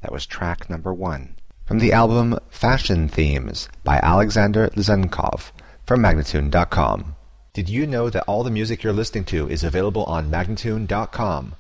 That was track number 1. From the album Fashion Themes by Alexander Lizenkov from Magnatune.com. Did you know that all the music you're listening to is available on Magnatune.com?